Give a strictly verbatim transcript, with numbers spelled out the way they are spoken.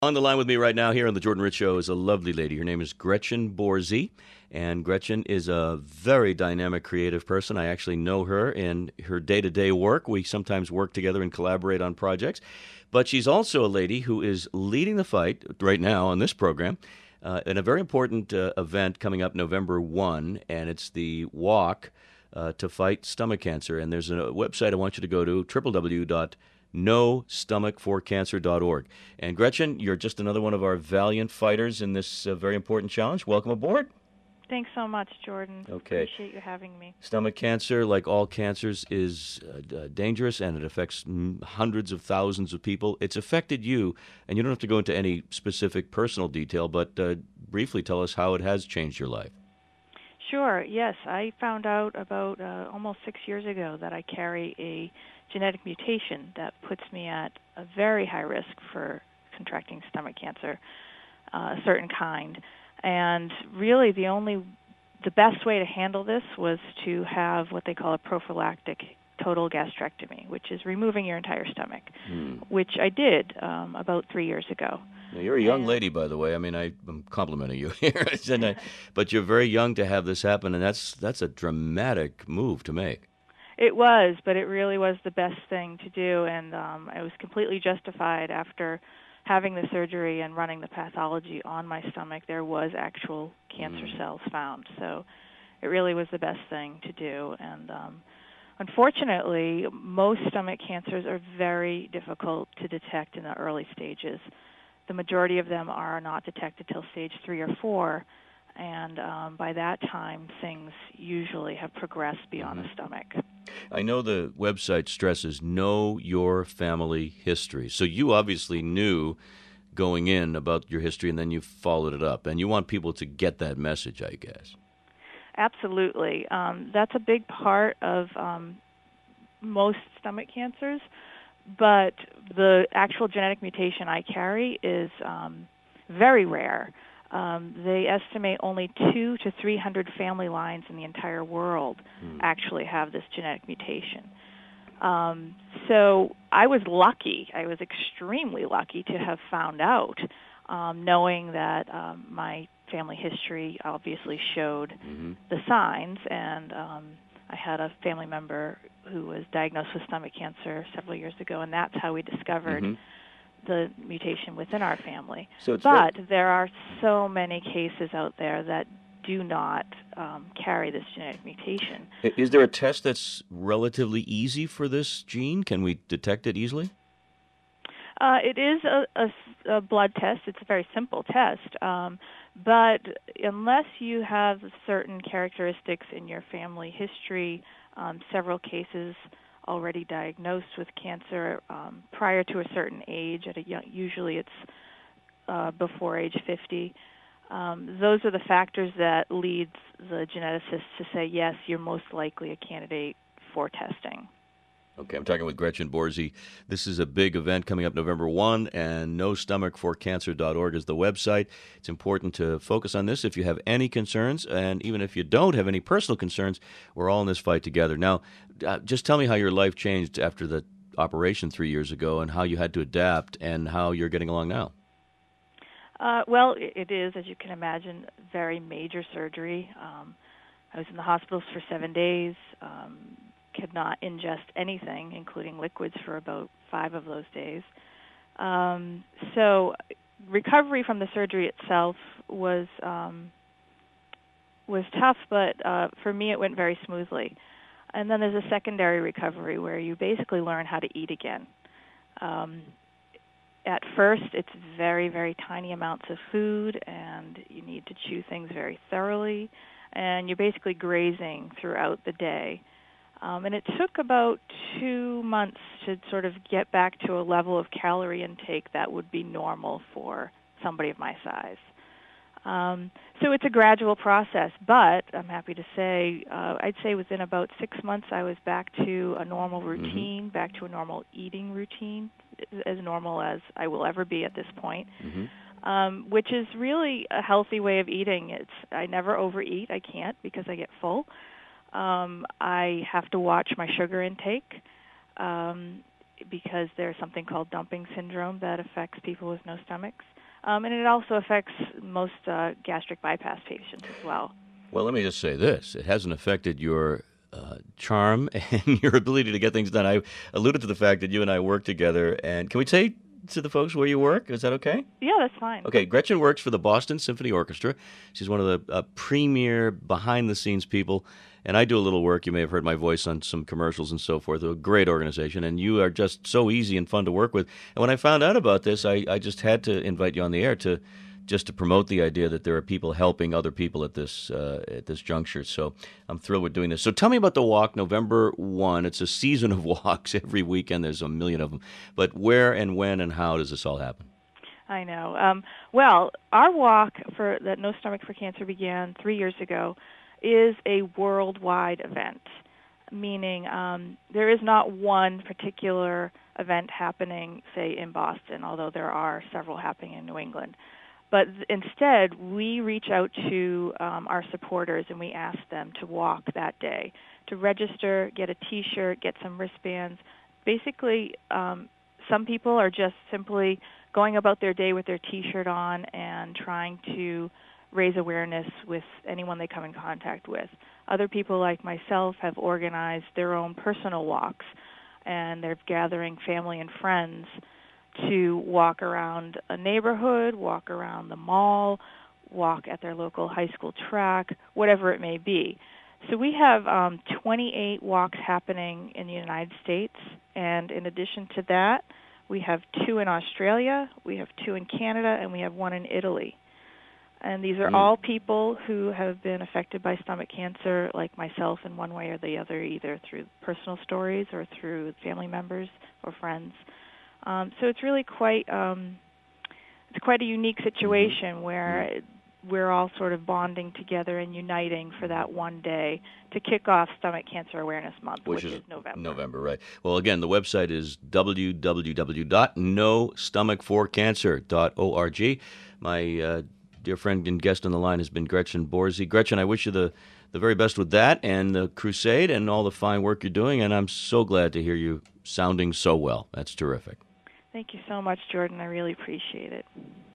On the line with me right now here on the Jordan Rich Show is a lovely lady. Her name is Gretchen Borzi, and Gretchen is a very dynamic, creative person. I actually know her in her day-to-day work. We sometimes work together and collaborate on projects. But she's also a lady who is leading the fight right now on this program uh, in a very important uh, event coming up November first, and it's the Walk uh, to Fight Stomach Cancer. And there's a website I want you to go to, w w w dot no stomach for cancer dot org. And Gretchen, you're just another one of our valiant fighters in this uh, very important challenge. Welcome aboard. Thanks so much, Jordan. Okay. Appreciate you having me. Stomach cancer, like all cancers, is uh, uh, dangerous, and it affects mm, hundreds of thousands of people. It's affected you, and you don't have to go into any specific personal detail, but uh, briefly tell us how it has changed your life. Sure, yes. I found out about uh, almost six years ago that I carry a genetic mutation that puts me at a very high risk for contracting stomach cancer, uh, a certain kind. And really the only, the best way to handle this was to have what they call a prophylactic total gastrectomy, which is removing your entire stomach, hmm. which I did um, about three years ago. Now, you're a young and, lady, by the way. I mean, I, I'm complimenting you here, I, but you're very young to have this happen, and that's that's a dramatic move to make. It was, but it really was the best thing to do, and um, I was completely justified after having the surgery and running the pathology on my stomach. There was actual cancer mm. cells found, so it really was the best thing to do. And um, unfortunately, most stomach cancers are very difficult to detect in the early stages. The majority of them are not detected till stage three or four, and um, by that time, things usually have progressed beyond mm-hmm. the stomach. I know the website stresses know your family history. So you obviously knew going in about your history, and then you followed it up. And you want people to get that message, I guess. Absolutely. Um, that's a big part of um, most stomach cancers. But the actual genetic mutation I carry is um, very rare. Um, they estimate only two to three hundred family lines in the entire world mm. actually have this genetic mutation. Um, so I was lucky. I was extremely lucky to have found out, um, knowing that um, my family history obviously showed mm-hmm. the signs, and um, I had a family member who was diagnosed with stomach cancer several years ago, and that's how we discovered mm-hmm. the mutation within our family. So but very... there are so many cases out there that do not um, carry this genetic mutation. Is there a test that's relatively easy for this gene? Can we detect it easily? Uh, it is a, a, a blood test. It's a very simple test. Um, but unless you have certain characteristics in your family history, um, several cases already diagnosed with cancer um, prior to a certain age, at a young, usually it's uh, before age fifty, um, those are the factors that leads the geneticist to say, yes, you're most likely a candidate for testing. Okay, I'm talking with Gretchen Borzi. This is a big event coming up November first, and no stomach for cancer dot org is the website. It's important to focus on this if you have any concerns, and even if you don't have any personal concerns, we're all in this fight together. Now, uh, just tell me how your life changed after the operation three years ago and how you had to adapt and how you're getting along now. Uh, well, it is, as you can imagine, very major surgery. Um, I was in the hospitals for seven days. Um, could not ingest anything, including liquids, for about five of those days. Um, so recovery from the surgery itself was um, was tough, but uh, for me it went very smoothly. And then there's a secondary recovery where you basically learn how to eat again. Um, at first, it's very, very tiny amounts of food, and you need to chew things very thoroughly, and you're basically grazing throughout the day. Um, and it took about two months to sort of get back to a level of calorie intake that would be normal for somebody of my size. Um, so it's a gradual process, but I'm happy to say, uh, I'd say within about six months I was back to a normal routine, mm-hmm. back to a normal eating routine, as normal as I will ever be at this point, mm-hmm. um, which is really a healthy way of eating. It's I never overeat. I can't because I get full. Um, I have to watch my sugar intake. Um, because there's something called dumping syndrome that affects people with no stomachs. Um, and it also affects most uh, gastric bypass patients as well. Well, let me just say this. It hasn't affected your uh, charm and your ability to get things done. I alluded to the fact that you and I work together. And can we say to the folks where you work? Is that okay? Yeah, that's fine. Okay, Gretchen works for the Boston Symphony Orchestra. She's one of the uh, premier behind-the-scenes people. And I do a little work. You may have heard my voice on some commercials and so forth. A great organization. And you are just so easy and fun to work with. And when I found out about this, I, I just had to invite you on the air to just to promote the idea that there are people helping other people at this uh, at this juncture. So I'm thrilled with doing this. So tell me about the walk, November first. It's a season of walks every weekend. There's a million of them. But where and when and how does this all happen? I know. Um, well, our walk for that No Stomach for Cancer began three years ago is a worldwide event, meaning um, there is not one particular event happening, say, in Boston, although there are several happening in New England. But instead, we reach out to um, our supporters and we ask them to walk that day, to register, get a T-shirt, get some wristbands. Basically, um, some people are just simply going about their day with their T-shirt on and trying to raise awareness with anyone they come in contact with. Other people like myself have organized their own personal walks, and they're gathering family and friends to walk around a neighborhood, walk around the mall, walk at their local high school track, whatever it may be. So we have um, twenty-eight walks happening in the United States, and in addition to that, we have two in Australia, we have two in Canada, and we have one in Italy. And these are mm. all people who have been affected by stomach cancer, like myself, in one way or the other, either through personal stories or through family members or friends. Um, so it's really quite um, it's quite a unique situation mm-hmm. where mm-hmm. we're all sort of bonding together and uniting for that one day to kick off Stomach Cancer Awareness Month, which, which is, is November. November, right. Well, again, the website is w w w dot no stomach for cancer dot org. My uh, dear friend and guest on the line has been Gretchen Borsey. Gretchen, I wish you the, the very best with that and the crusade and all the fine work you're doing, and I'm so glad to hear you sounding so well. That's terrific. Thank you so much, Jordan. I really appreciate it.